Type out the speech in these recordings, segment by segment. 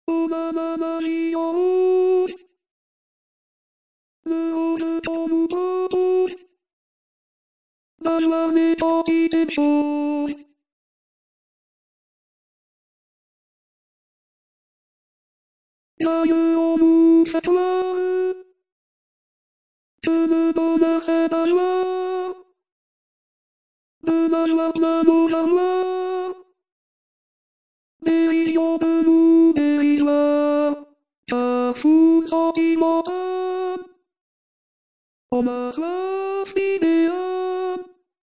Oh maman Marie-Rose, le rose qu'on nous propose, la joie n'est pas quelque chose. Joyeux on nous fait gloire, que le bonheur c'est la joie, de la joie plein nos armoires, dérision de nous dérisoire, car fou sentimental, on a soif d'idéal,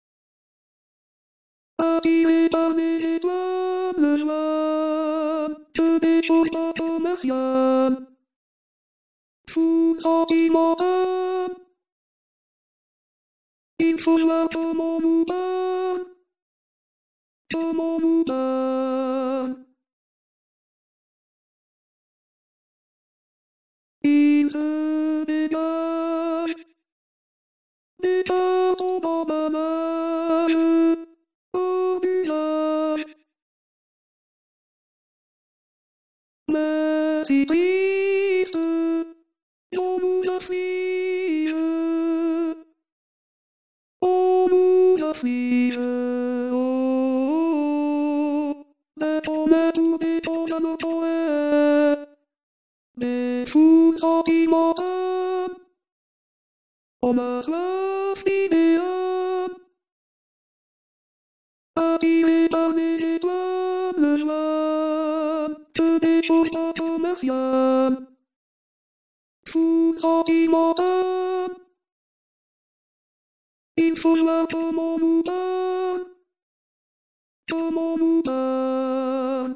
attiré par les étoiles, le joie, que des choses pas commerciales, fou sentimental, il faut voir comment nous parle, comment nous parle. Il se dégage des cartons d'emballage au visage. Mais si triste, on nous afflige, on nous afflige, oh, mais on met tout des choses à nos poètes, des fous sentimentaux, on a soif d'idéal, attiré par les étoiles, le joie, que des choses pas commerciales, fous sentimentaux, il faut voir comment nous parle, comment nous parle.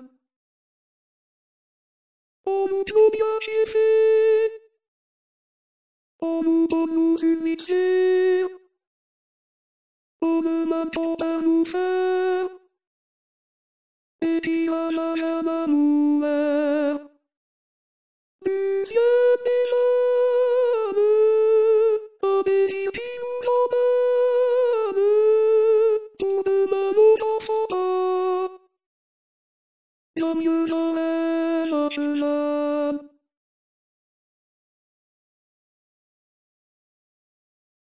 On nous trouve bien chiffré, on nous donne nous une mixture, on ne m'attend pas nous faire, et puis à la jamais ouvert. Deuxième des femmes, un désir qui nous emballe, pour demain nous enfants pas, joyeux Noël, Notre-Dame.